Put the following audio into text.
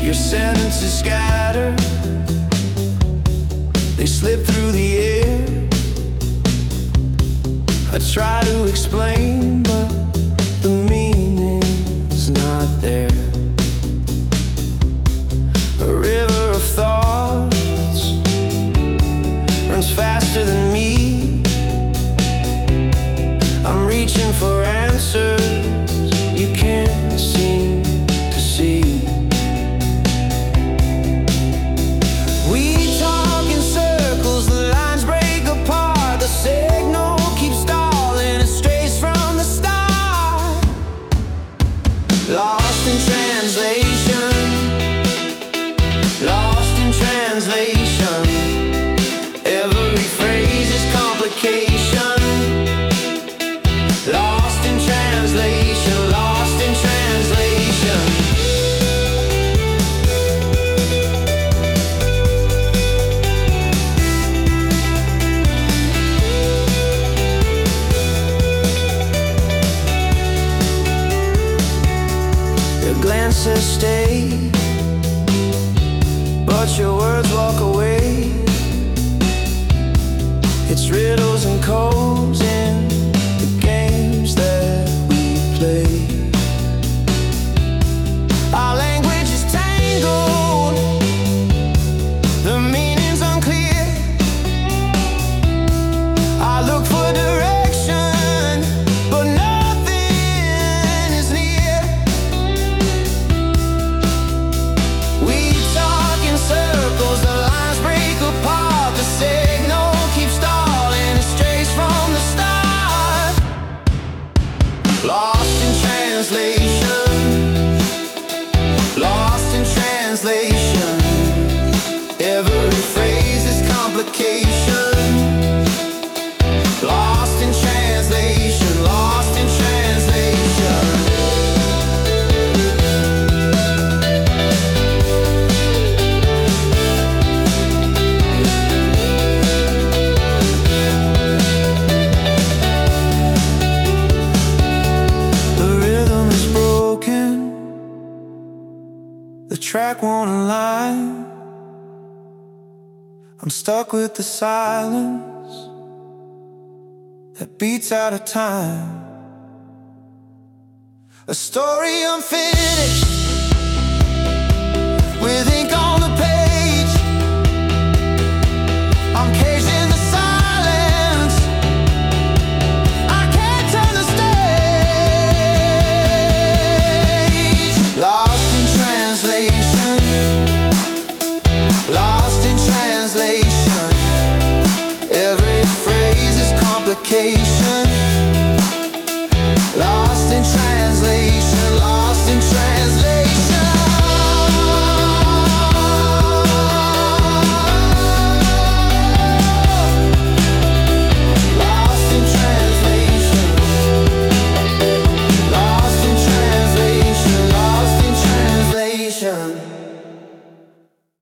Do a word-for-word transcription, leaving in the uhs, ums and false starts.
Your sentences scatter, they slip through the air. I try to explain, but the meaning's not there. A river of thoughts runs faster than me. I'm reaching for answers you can't seem to see. We talk in circles, the lines break apart, the signal keeps stalling, it strays from the start. Lost in translation, lost in translation. Every phrase is complication. Lost in translation, lost in translation. Your glances stay, but your words walk away. It's riddles and codes in the games that we play. Our language is tangled, the meaning's unclear. I look for direction, but nothing is near. We talk in circles, the lines break apart, the signal keeps stalling, it strays from the start. Lost in translation, lost in translation. Every phrase is complication. Lost in translation, lost in translation. The rhythm is broken, the track won't align. I'm stuck with the silence that beats out of time. A story unfinished, with ink on the page. I'm caged in the silence, I can't turn the stage. Lost in translation, lost in translation. Every phrase is complication. Lost in translation, lost in translation.